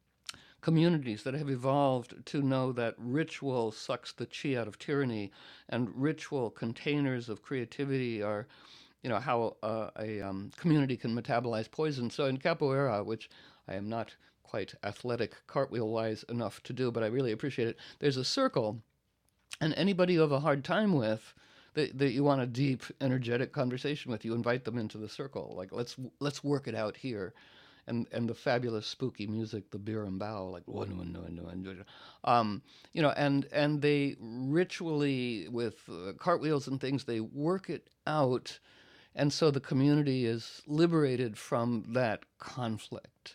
[SPEAKER 1] communities that have evolved to know that ritual sucks the chi out of tyranny, and ritual containers of creativity are, you know, how uh, a um, community can metabolize poison. So in capoeira, which I am not quite athletic cartwheel wise enough to do, but I really appreciate it. There's a circle, and anybody you have a hard time with, that, that you want a deep, energetic conversation with, you invite them into the circle. Like, let's let's work it out here. And, and the fabulous spooky music, the beer and bow, like one one one one, um, you know, and and they ritually with uh, cartwheels and things, they work it out, and so the community is liberated from that conflict.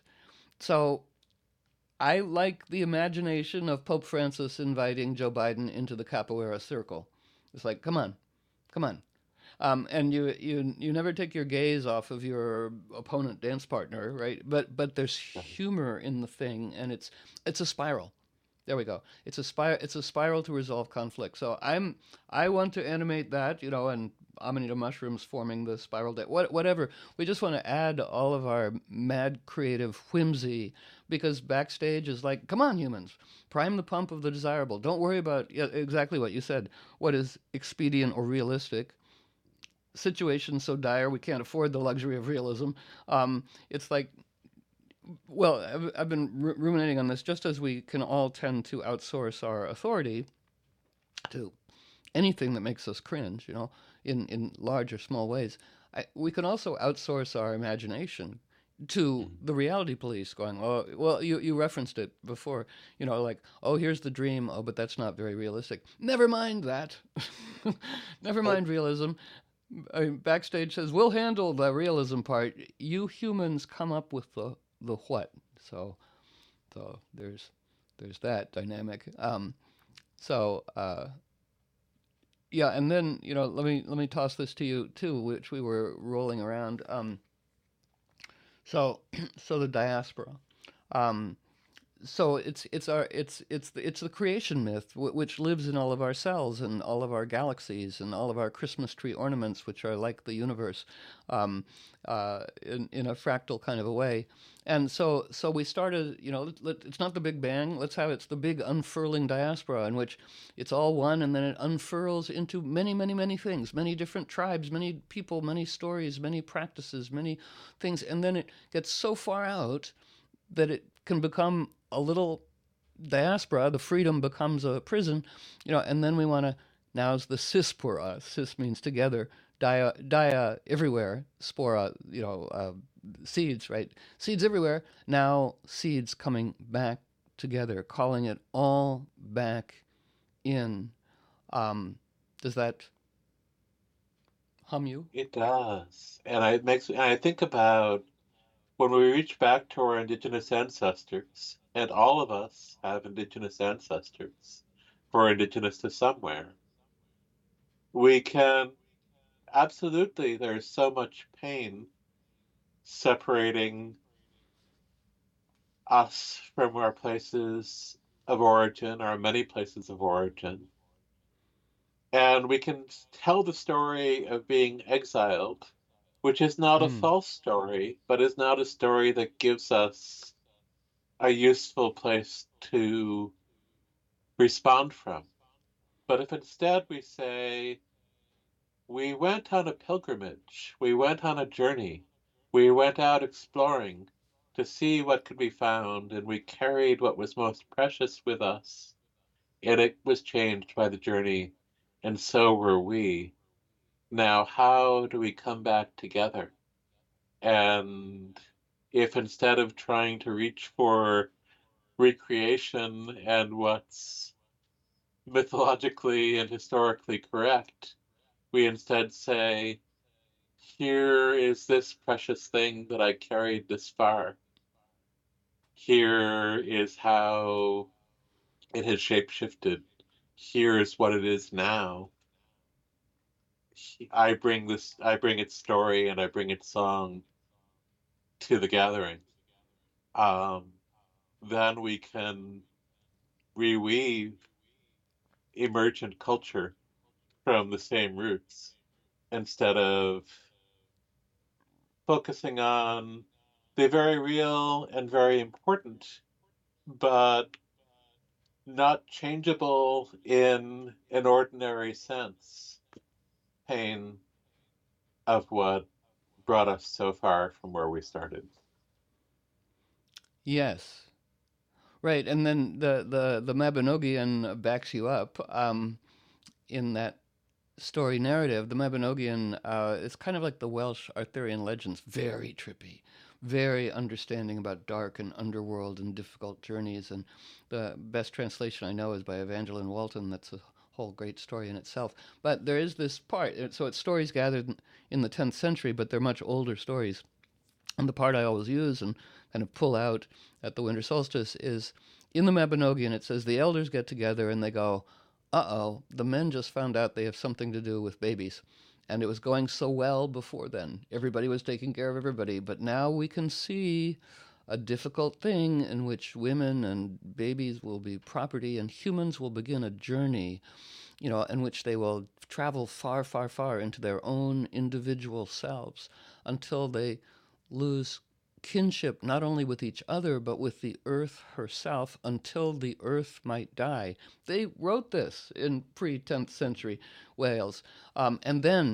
[SPEAKER 1] So I like the imagination of Pope Francis inviting Joe Biden into the capoeira circle. It's like, come on, come on. Um, and you, you you never take your gaze off of your opponent dance partner, right? But but there's humor in the thing, and it's it's a spiral. There we go. It's a spiral. It's a spiral to resolve conflict. So I'm I want to animate that, you know, and Amanita mushrooms forming the spiral. De- what whatever. We just want to add all of our mad creative whimsy, because backstage is like, come on, humans, prime the pump of the desirable. Don't worry about, yeah, exactly what you said. What is expedient or realistic? situation so dire we can't afford the luxury of realism. Um, it's like, well, I've, I've been ru- ruminating on this. Just as we can all tend to outsource our authority to anything that makes us cringe, you know, in, in large or small ways, I, we can also outsource our imagination to the reality police going, oh, well, you, you referenced it before, you know, like, oh, here's the dream. Oh, but that's not very realistic. Never mind that. Never mind realism. Uh, Backstage says, we'll handle the realism part. You humans come up with the, the what. So, so there's, there's that dynamic. Um, so, uh, yeah, and then you know, let me let me toss this to you too, which we were rolling around. Um, so, so the diaspora. Um, so it's it's our it's it's the, it's the creation myth w- which lives in all of our cells and all of our galaxies and all of our Christmas tree ornaments, which are like the universe, um, uh, in in a fractal kind of a way. And so so we started. You know, let, let, it's not the Big Bang. Let's have it's the big unfurling diaspora in which it's all one, and then it unfurls into many many many things, many different tribes, many people, many stories, many practices, many things, and then it gets so far out that it can become a little diaspora. The freedom becomes a prison, you know, and then we want to, now's the cispora. Cis means together, dia, dia everywhere, spora, you know, uh, seeds, right? Seeds everywhere. Now seeds coming back together, calling it all back in. Um, does that hum you?
[SPEAKER 2] It does. And I, it makes, and I think about when we reach back to our indigenous ancestors, and all of us have indigenous ancestors, we're indigenous to somewhere, we can absolutely, there's so much pain separating us from our places of origin, our many places of origin. And we can tell the story of being exiled, which is not a
[SPEAKER 1] Mm.
[SPEAKER 2] false story, but is not a story that gives us a useful place to respond from. But if instead we say, we went on a pilgrimage, we went on a journey, we went out exploring to see what could be found, and we carried what was most precious with us, and it was changed by the journey, and so were we. Now, how do we come back together? And if instead of trying to reach for recreation and what's mythologically and historically correct, we instead say, here is this precious thing that I carried this far. Here is how it has shapeshifted. Here is what it is now. I bring this, I bring its story and I bring its song to the gathering. Um, then we can reweave emergent culture from the same roots instead of focusing on the very real and very important, but not changeable in an ordinary sense, pain of what brought us so far from where we started.
[SPEAKER 1] Yes. Right, and then the the the Mabinogion backs you up um, in that story narrative. The Mabinogion uh, is kind of like the Welsh Arthurian legends, very trippy, very understanding about dark and underworld and difficult journeys. And the best translation I know is by Evangeline Walton. That's a whole great story in itself. But there is this part. So it's stories gathered in the tenth century, but they're much older stories. And the part I always use and kind of pull out at the winter solstice is in the Mabinogion, it says the elders get together and they go, uh-oh, the men just found out they have something to do with babies. And it was going so well before then. Everybody was taking care of everybody. But now we can see a difficult thing in which women and babies will be property and humans will begin a journey, you know, in which they will travel far, far, far into their own individual selves until they lose kinship not only with each other but with the earth herself until the earth might die. They wrote this in pre-tenth century Wales. Um, and then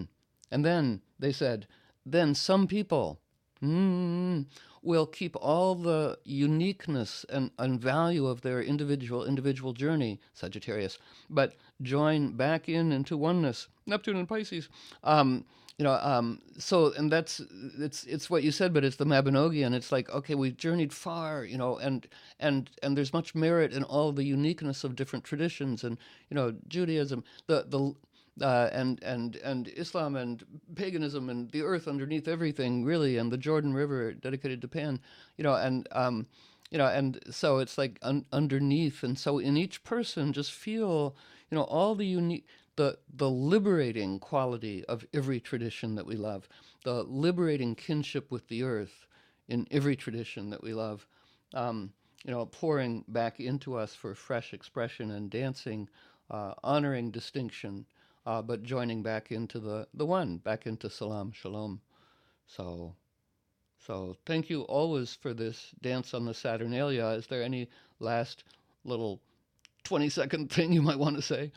[SPEAKER 1] And then they said, then some people mm, will keep all the uniqueness and, and value of their individual individual journey, Sagittarius, but join back in into oneness, Neptune and Pisces. Um, you know, um, so, and that's, it's it's what you said, but it's the Mabinogian. It's like, okay, we've journeyed far, you know, and and and there's much merit in all the uniqueness of different traditions, and, you know, Judaism, the the uh, and and and Islam and paganism and the earth underneath everything, really, and the Jordan River dedicated to Pan, you know, and um, you know, and so it's like un- underneath, and so in each person, just feel, you know, all the unique. The, the liberating quality of every tradition that we love, the liberating kinship with the earth in every tradition that we love, um, you know, pouring back into us for fresh expression and dancing, uh, honoring distinction, uh, but joining back into the, the one, back into Salam Shalom. So, so thank you always for this dance on the Saturnalia. Is there any last little twenty second thing you might want to say?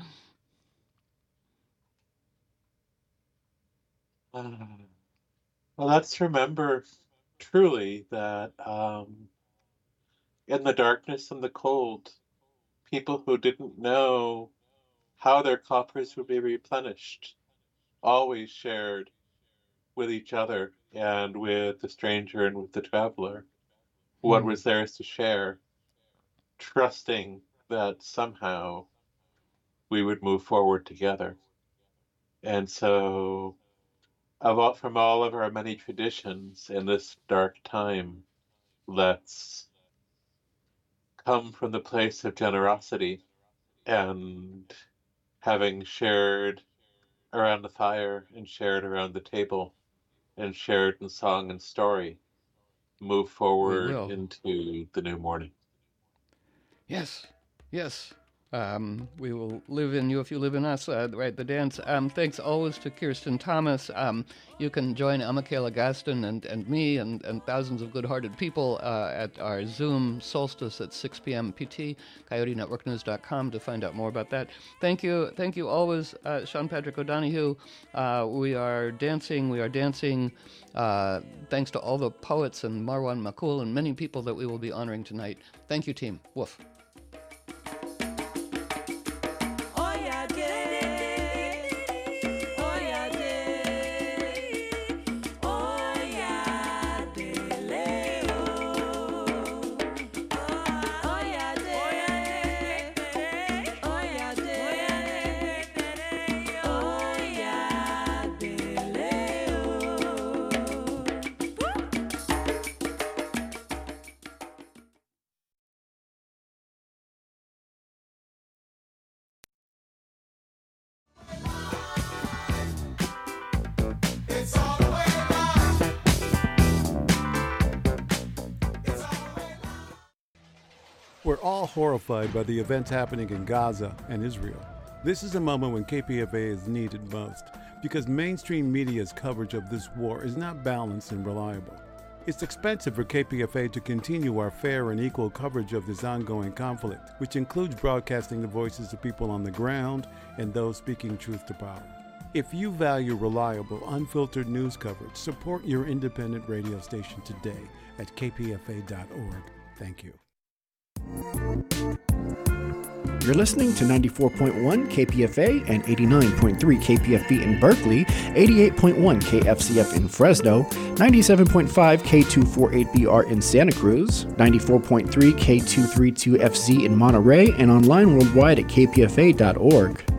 [SPEAKER 2] Uh, well, let's remember truly that um, in the darkness and the cold, people who didn't know how their coffers would be replenished always shared with each other and with the stranger and with the traveler what mm. was theirs to share, trusting that somehow we would move forward together. And so Of all, from all of our many traditions in this dark time, let's come from the place of generosity, and having shared around the fire and shared around the table and shared in song and story, move forward into the new morning.
[SPEAKER 1] Yes, yes. Um, we will live in you if you live in us, uh, right, the dance. Um, thanks always to Kirsten Thomas. Um, you can join Michaela Gaston and, and me and, and thousands of good-hearted people uh, at our Zoom solstice at six p.m. P T, coyote network news dot com to find out more about that. Thank you, thank you always, uh, Sean Patrick O'Donoghue. Uh, we are dancing, we are dancing, uh, thanks to all the poets and Marwan Makul and many people that we will be honoring tonight. Thank you, team. Woof.
[SPEAKER 5] We're all horrified by the events happening in Gaza and Israel. This is a moment when K P F A is needed most because mainstream media's coverage of this war is not balanced and reliable. It's expensive for K P F A to continue our fair and equal coverage of this ongoing conflict, which includes broadcasting the voices of people on the ground and those speaking truth to power. If you value reliable, unfiltered news coverage, support your independent radio station today at k p f a dot org. Thank you.
[SPEAKER 6] You're listening to ninety-four point one K P F A and eighty-nine point three K P F B in Berkeley, eighty-eight point one K F C F in Fresno, ninety-seven point five K two forty-eight B R in Santa Cruz, ninety-four point three K two thirty-two F Z in Monterey, and online worldwide at k p f a dot org.